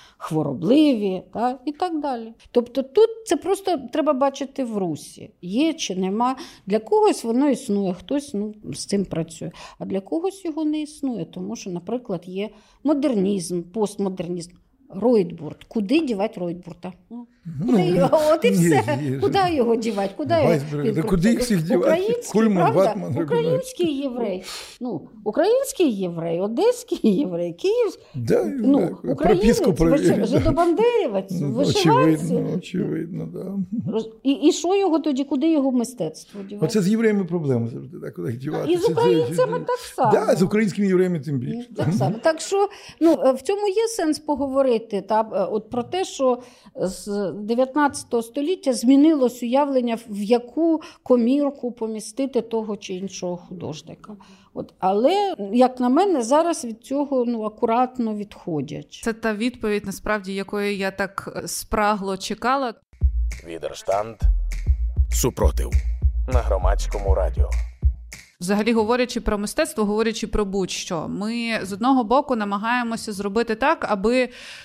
хворобливі, і так далі. Тобто тут це просто треба бачити в русі. Є чи нема. Для когось воно існує, хтось з цим працює. А для когось його не існує, тому що, наприклад, є модернізм, постмодернізм. Ройтбурд. Куди дівати Ройтбурда? Куди його? От і все. Куди його дівати? Куди їх всіх дівати? Кульман, Ватман. Український єврей. Український єврей, одеський єврей, київський. Українець, жидобандерівець, вишиванці. Очевидно, да. І що його тоді? Куди його мистецтво дівати? Оце з євреями проблема завжди, куди їх дівати. І з українцями так само. Так, з українськими євреями тим більше. Так само. Так що, в цьому є сенс поговорити про те, що з 19 століття змінилось уявлення, в яку комірку помістити того чи іншого художника. Але, як на мене, зараз від цього акуратно відходять. Це та відповідь, насправді, якої я так спрагло чекала. Відерштанд. Супротив. На Громадському радіо. Взагалі, говорячи про мистецтво, говорячи про будь-що, ми з одного боку намагаємося зробити так, аби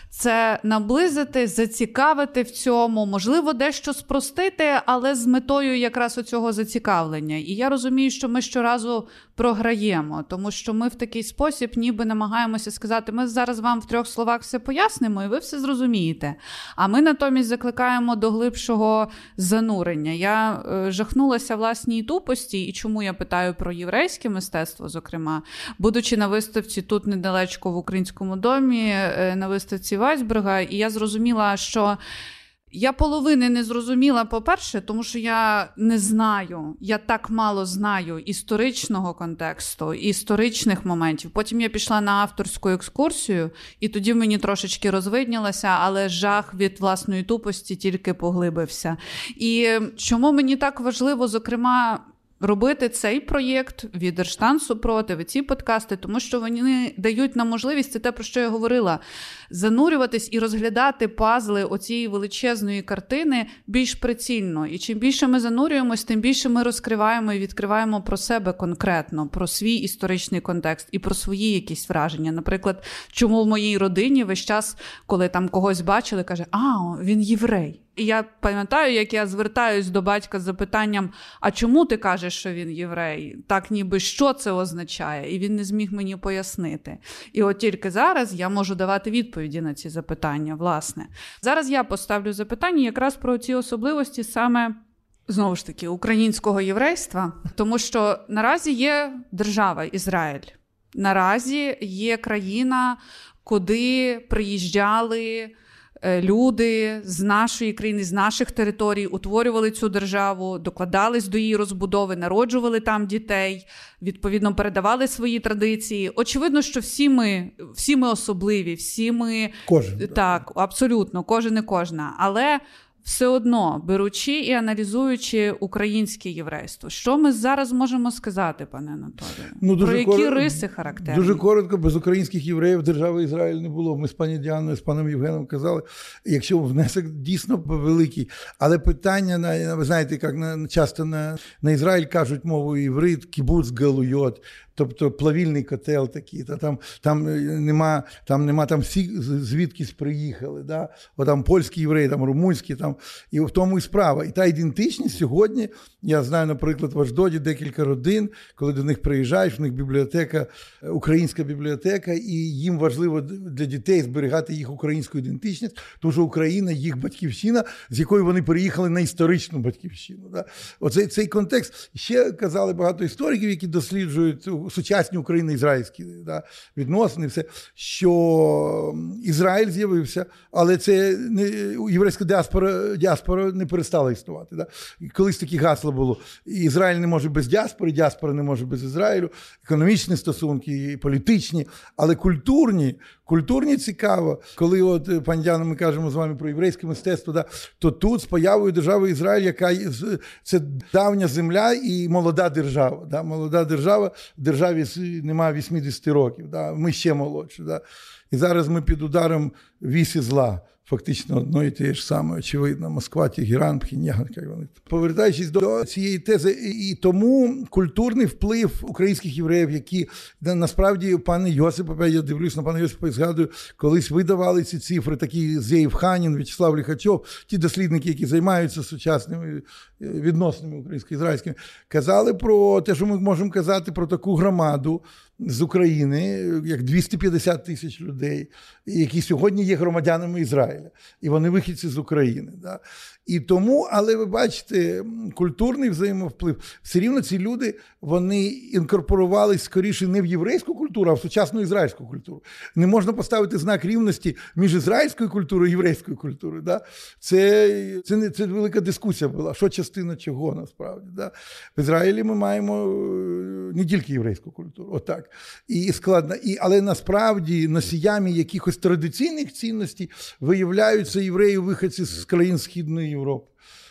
це наблизити, зацікавити в цьому, можливо, дещо спростити, але з метою якраз оцього зацікавлення. І я розумію, що ми щоразу програємо, тому що ми в такий спосіб ніби намагаємося сказати, ми зараз вам в 3 словах все пояснимо, і ви все зрозумієте. А ми натомість закликаємо до глибшого занурення. Я жахнулася власній тупості, і чому я питаю про єврейське мистецтво, зокрема, будучи на виставці тут недалечко в Українському домі, на виставці Вайсберга, і я зрозуміла, що Я половини не зрозуміла, по-перше, тому що я не знаю, я так мало знаю історичного контексту, історичних моментів. Потім я пішла на авторську екскурсію, і тоді мені трошечки розвиднілося, але жах від власної тупості тільки поглибився. І чому мені так важливо, зокрема, робити цей проєкт «Widerstand супротив» і ці подкасти, тому що вони дають нам можливість, це те, про що я говорила, занурюватись і розглядати пазли оцієї величезної картини більш прицільно. І чим більше ми занурюємось, тим більше ми розкриваємо і відкриваємо про себе конкретно, про свій історичний контекст і про свої якісь враження. Наприклад, чому в моїй родині весь час, коли там когось бачили, каже, він єврей. І я пам'ятаю, як я звертаюсь до батька з запитанням, а чому ти кажеш, що він єврей? Так ніби, що це означає? І він не зміг мені пояснити. І от тільки зараз я можу давати відповіді на ці запитання, власне. Зараз я поставлю запитання якраз про ці особливості саме, знову ж таки, українського єврейства, тому що наразі є держава Ізраїль. Наразі є країна, куди приїжджали люди з нашої країни, з наших територій, утворювали цю державу, докладались до її розбудови, народжували там дітей, відповідно передавали свої традиції. Очевидно, що всі ми особливі, всі ми... Кожен. Так, абсолютно, кожен і кожна. Але все одно, беручи і аналізуючи українське єврейство, що ми зараз можемо сказати, пане Анатолію? Про які риси характерні? Дуже коротко, без українських євреїв держави Ізраїль не було. Ми з пані Діаною, з паном Євгеном казали, якщо внесок дійсно великий. Але питання, ви знаєте, як часто на Ізраїль кажуть мовою іврит, кібуц галуйот, тобто плавільний котел такий, там нема всі звідкись приїхали, да? О, там польські євреї, там румунські, там, і в тому і справа. І та ідентичність сьогодні, я знаю, наприклад, в Аждоді декілька родин, коли до них приїжджаєш, в них бібліотека, українська бібліотека, і їм важливо для дітей зберігати їх українську ідентичність, тому що Україна їх батьківщина, з якої вони переїхали на історичну батьківщину. Да? Оцей контекст. Ще казали багато істориків, які досліджують сучасні україно-ізраїльські відносини, все, що Ізраїль з'явився, але це єврейська діаспора не перестала існувати. Да? Колись такі гасла було. Ізраїль не може без діаспори, діаспора не може без Ізраїлю, економічні стосунки, політичні, але культурні цікаво. Коли от, пані Діано, ми кажемо з вами про єврейське мистецтво, да, то тут з появою держави Ізраїль, яка це давня земля і молода держава. Да? Молода держава, державі немає 80 років, да? Ми ще молодші. Да? І зараз ми під ударом вісі зла. Фактично одно і те ж саме, очевидно, Москва, Тегеран, Пхеньян, як вони. Повертаючись до цієї тези, і тому культурний вплив українських євреїв, які насправді пане Йосипа, я дивлюсь на пана Йосипа і згадую, колись видавали ці цифри, такі Зеїв Ханін, В'ячеслав Ліхачов, ті дослідники, які займаються сучасними відносинами українсько-ізраїльськими, казали про те, що ми можемо казати про таку громаду з України, як 250 тисяч людей, які сьогодні є громадянами Ізраїля. І вони вихідці з України. Да? І тому, але ви бачите, культурний взаємовплив, все рівно ці люди, вони інкорпорувалися скоріше не в єврейську культуру, а в сучасну ізраїльську культуру. Не можна поставити знак рівності між ізраїльською культурою і єврейською культурою. Да? Це велика дискусія була, що частина чого насправді. Да? В Ізраїлі ми маємо не тільки єврейську культуру, отак. І складно. Але насправді носіями якихось традиційних цінностей виявляються євреї-виходці з країн Східної Європи.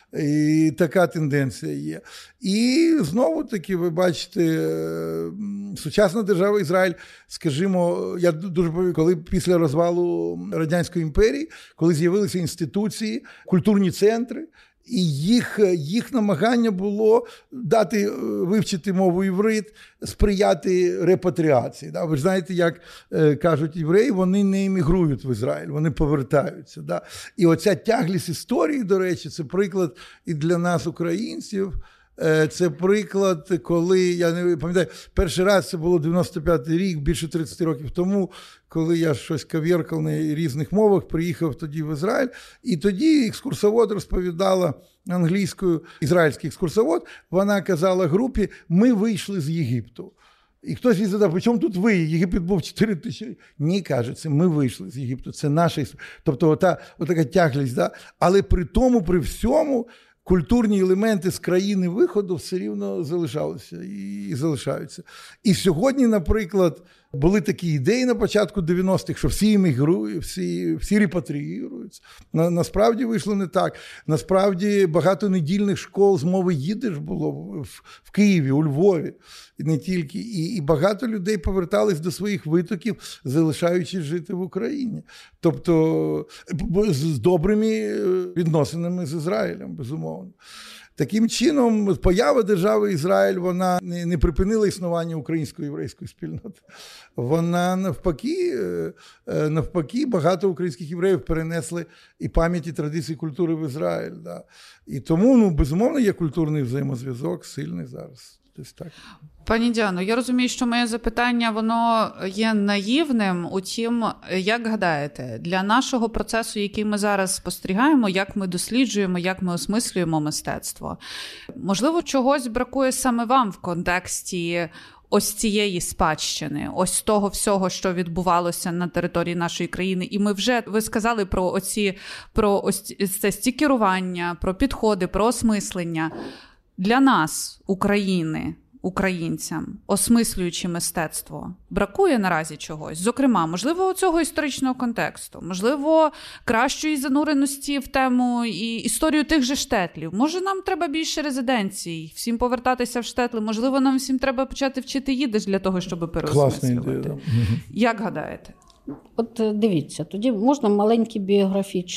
І така тенденція є. І знову-таки, ви бачите, сучасна держава Ізраїль, скажімо, я дуже пам'ятаю, коли після розвалу Радянської імперії, коли з'явилися інституції, культурні центри, і їх намагання було дати вивчити мову іврит, сприяти репатріації. Да? Ви ж знаєте, як кажуть євреї, вони не емігрують в Ізраїль, вони повертаються. Да? І оця тяглість історії, до речі, це приклад і для нас, українців. Це приклад, коли, я не пам'ятаю, перший раз це було 95-й рік, більше 30 років тому, коли я щось кав'яркав на різних мовах, приїхав тоді в Ізраїль, і тоді екскурсовод розповідала англійською, ізраїльський екскурсовод, вона казала групі, ми вийшли з Єгипту. І хтось їй задав, при чому тут ви? Єгипет був 4 тисячі. Ні, каже, це ми вийшли з Єгипту, це наша історія. Тобто отака тяглість. Да? Але при тому, при всьому, культурні елементи з країни виходу все рівно залишалися і залишаються. І сьогодні, наприклад, були такі ідеї на початку 90-х, що всі емігрують, всі репатріюються. Насправді вийшло не так. Насправді багато недільних школ з мови їдиш було в Києві, у Львові, і не тільки. І багато людей повертались до своїх витоків, залишаючись жити в Україні. Тобто з добрими відносинами з Ізраїлем, безумовно. Таким чином, поява держави Ізраїль, вона не припинила існування української єврейської спільноти. Вона навпаки, багато українських євреїв перенесли і пам'ять, і традиції культури в Ізраїль. Да. І тому, безумовно, є культурний взаємозв'язок сильний зараз. Так. Пані Діано, я розумію, що моє запитання, воно є наївним. Утім, як гадаєте, для нашого процесу, який ми зараз спостерігаємо, як ми досліджуємо, як ми осмислюємо мистецтво, можливо, чогось бракує саме вам в контексті ось цієї спадщини, ось того всього, що відбувалося на території нашої країни. І ви сказали про ось це стікерування, про підходи, про осмислення. Для нас, українцям, осмислюючи мистецтво, бракує наразі чогось. Зокрема, можливо, цього історичного контексту, можливо, кращої зануреності в тему і історію тих же штетлів. Може, нам треба більше резиденцій, всім повертатися в штетли, можливо, нам всім треба почати вчити їдиш для того, щоб переосмислювати. Класна ідея. Як гадаєте? От дивіться, тоді можна маленький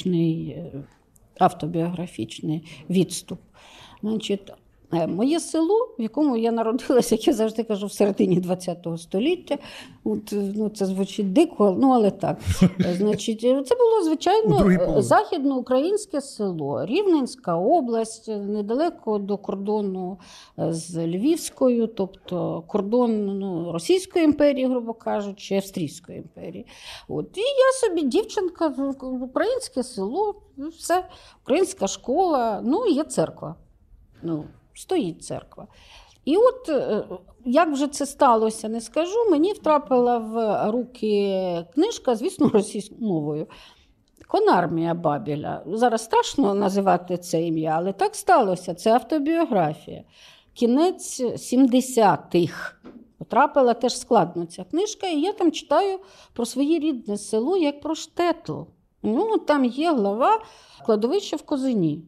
автобіографічний відступ. Значить, моє село, в якому я народилася, як я завжди кажу, в середині ХХ століття. Це звучить дико, але так. Значить, це було, звичайно, західноукраїнське село, Рівненська область, недалеко до кордону з Львівською, тобто кордон Російської імперії, грубо кажучи, Австрійської імперії. І я собі дівчинка, українське село, все, українська школа, є церква. Стоїть церква. І от, як вже це сталося, не скажу, мені втрапила в руки книжка, звісно, російською мовою. «Конармія Бабеля». Зараз страшно називати це ім'я, але так сталося. Це автобіографія. Кінець 70-х. Потрапила теж складно ця книжка, і я там читаю про своє рідне село, як про штетл. Там є глава «Кладовище в Козині».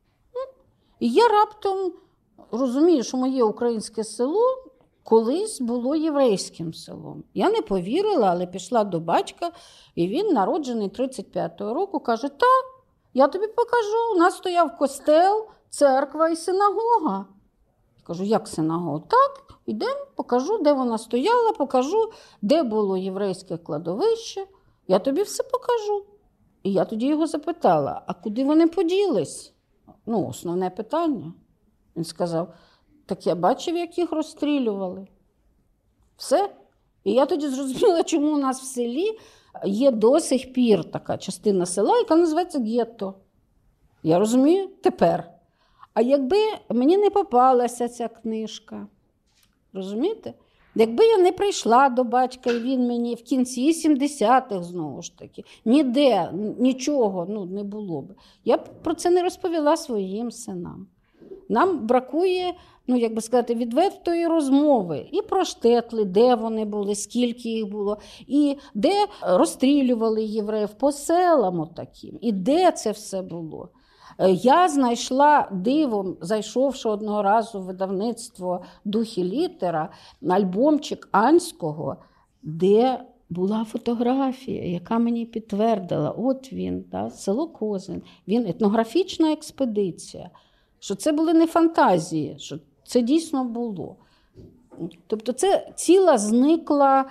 І я раптом розумію, що моє українське село колись було єврейським селом. Я не повірила, але пішла до батька, і він, народжений 35-го року, каже, я тобі покажу, у нас стояв костел, церква і синагога. Я кажу, як синагога? Так, ідемо, покажу, де вона стояла, покажу, де було єврейське кладовище, я тобі все покажу. І я тоді його запитала, а куди вони поділись? Основне питання. Він сказав, так я бачив, як їх розстрілювали. Все. І я тоді зрозуміла, чому у нас в селі є до сих пір така частина села, яка називається гетто. Я розумію тепер. А якби мені не попалася ця книжка, розумієте? Якби я не прийшла до батька, і він мені в кінці 70-х, знову ж таки, ніде, нічого не було б. Я б про це не розповіла своїм синам. Нам бракує, відвертої розмови і про штетли, де вони були, скільки їх було, і де розстрілювали євреїв по селам таким, і де це все було. Я знайшла дивом, зайшовши одного разу в видавництво «Духи літера», альбомчик Анського, де була фотографія, яка мені підтвердила, от він, село Козин, він етнографічна експедиція, що це були не фантазії, що це дійсно було. Тобто це ціла зникла,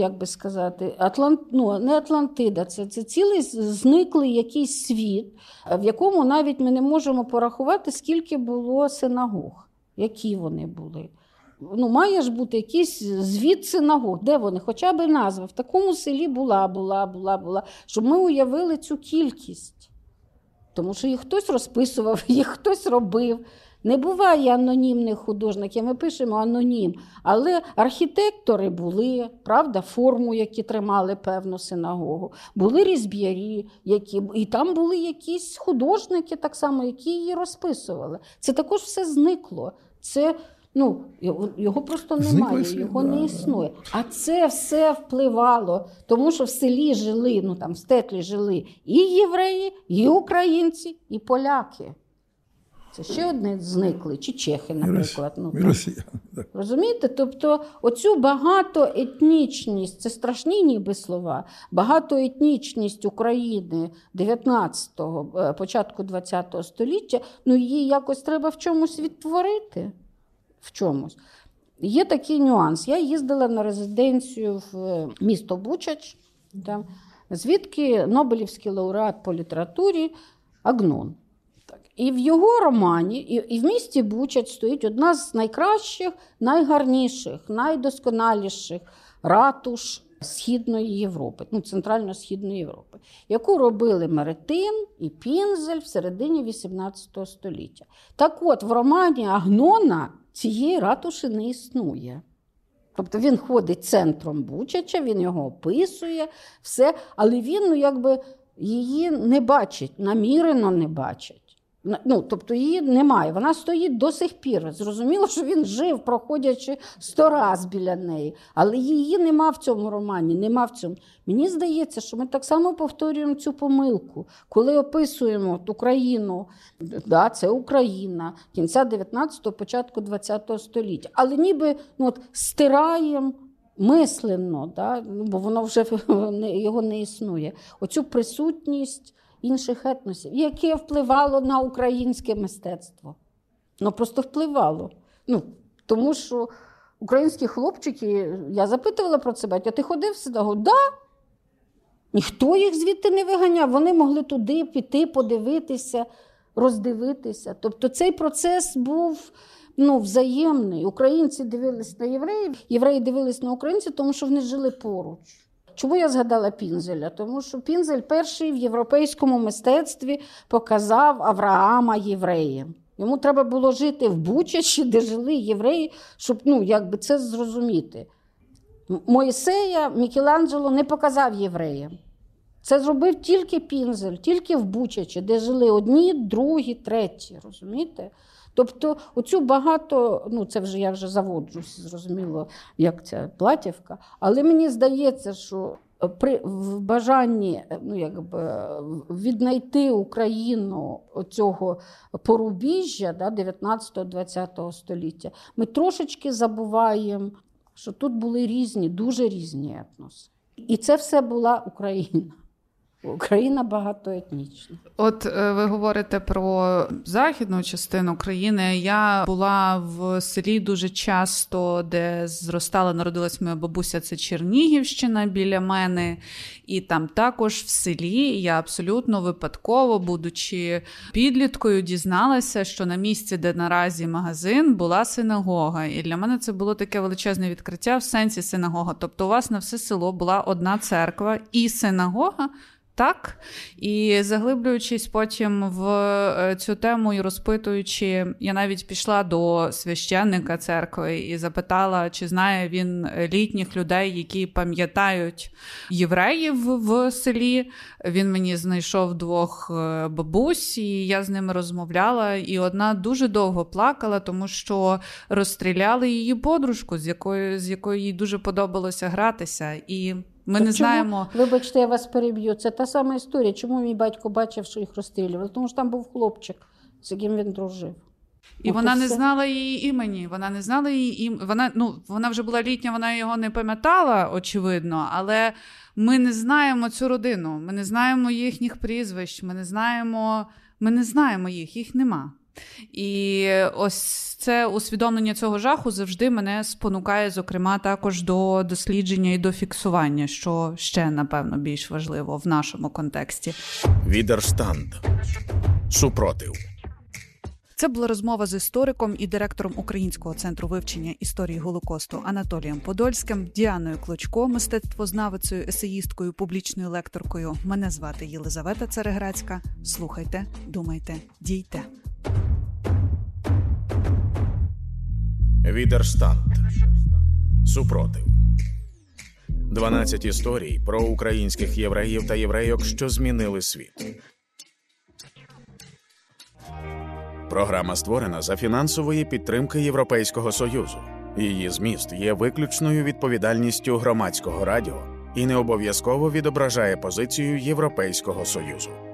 не Атлантида, це цілий зниклий якийсь світ, в якому навіть ми не можемо порахувати, скільки було синагог, які вони були. Має ж бути якийсь звіт синагог, де вони, хоча б назва. В такому селі була, щоб ми уявили цю кількість. Тому що їх хтось розписував, їх хтось робив. Не буває анонімних художників, ми пишемо анонім. Але архітектори були, правда, форму, які тримали певну синагогу. Були різьб'ярі, і там були якісь художники так само, які її розписували. Це також все зникло. Це, його просто немає, його не існує. А це все впливало, тому що в селі жили, в Стетлі жили і євреї, і українці, і поляки. Це ще одне зникли, чи чехи, наприклад. І росіяни. Розумієте? Тобто оцю багатоетнічність, це страшні ніби слова, багатоетнічність України 19-го, початку 20-го століття, її якось треба в чомусь відтворити. В чомусь. Є такий нюанс. Я їздила на резиденцію в місто Бучач, звідки Нобелівський лауреат по літературі Агнон. І в його романі, і в місті Бучач стоїть одна з найкращих, найгарніших, найдосконаліших ратуш Східної Європи, Центрально-Східної Європи, яку робили Меретин і Пінзель в середині 18 століття. Так от, в романі Агнона цієї ратуші не існує. Тобто він ходить центром Бучача, він його описує, все, але він її не бачить, намірено не бачить. Тобто її немає, вона стоїть до сих пір. Зрозуміло, що він жив, проходячи 100 раз біля неї, але її нема в цьому романі, нема в цьому. Мені здається, що ми так само повторюємо цю помилку, коли описуємо Україну, це Україна, кінця 19-го, початку 20-го століття, але ніби стираємо мисленно, бо воно вже його не існує, оцю присутність інших етносів, яке впливало на українське мистецтво. Просто впливало. Тому що українські хлопчики, я запитувала про це, батька, ти ходив в синагогу? Да. Ніхто їх звідти не виганяв, вони могли туди піти, подивитися, роздивитися. Тобто цей процес був взаємний. Українці дивились на євреїв, євреї дивились на українців, тому що вони жили поруч. Чому я згадала Пінзеля? Тому що Пінзель перший в європейському мистецтві показав Авраама євреєм. Йому треба було жити в Бучачі, де жили євреї, щоб це зрозуміти. Мойсея Мікеланджело не показав євреям. Це зробив тільки Пінзель, тільки в Бучачі, де жили одні, другі, треті. Розумієте? Тобто оцю це вже я вже заводжусь, зрозуміло, як ця Платівка, але мені здається, що в бажанні віднайти Україну оцього порубіжжя 19-20 століття, ми трошечки забуваємо, що тут були різні, дуже різні етноси. І це все була Україна. Україна багатоетнічна. От ви говорите про західну частину країни. Я була в селі дуже часто, де зростала, народилась моя бабуся, це Чернігівщина біля мене. І там також в селі я абсолютно випадково, будучи підліткою, дізналася, що на місці, де наразі магазин, була синагога. І для мене це було таке величезне відкриття в сенсі синагога. Тобто у вас на все село була одна церква і синагога, так? І заглиблюючись потім в цю тему і розпитуючи, я навіть пішла до священника церкви і запитала, чи знає він літніх людей, які пам'ятають євреїв в селі. Він мені знайшов 2 бабусь, і я з ними розмовляла. І одна дуже довго плакала, тому що розстріляли її подружку, з якою їй дуже подобалося гратися. І ми не знаємо... Вибачте, я вас переб'ю. Це та сама історія. Чому мій батько бачив, що їх розстрілювали? Тому що там був хлопчик, з яким він дружив. І вона не знала її імені. Вона не знала її імені. Вона вже була літня, вона його не пам'ятала, очевидно, але ми не знаємо цю родину. Ми не знаємо їхніх прізвищ, ми не знаємо їх нема. І ось це усвідомлення цього жаху завжди мене спонукає, зокрема, також до дослідження і до фіксування, що ще, напевно, більш важливо в нашому контексті. Відерштанд. Супротив. Це була розмова з істориком і директором Українського центру вивчення історії Голокосту Анатолієм Подольським, Діаною Клочко, мистецтвознавицею, есеїсткою, публічною лекторкою. Мене звати Єлизавета Цареградська. Слухайте, думайте, дійте. Відерштанд. Супротив. 12 історій про українських євреїв та єврейок, що змінили світ. Програма створена за фінансової підтримки Європейського Союзу. Її зміст є виключною відповідальністю Громадського радіо і не обов'язково відображає позицію Європейського Союзу.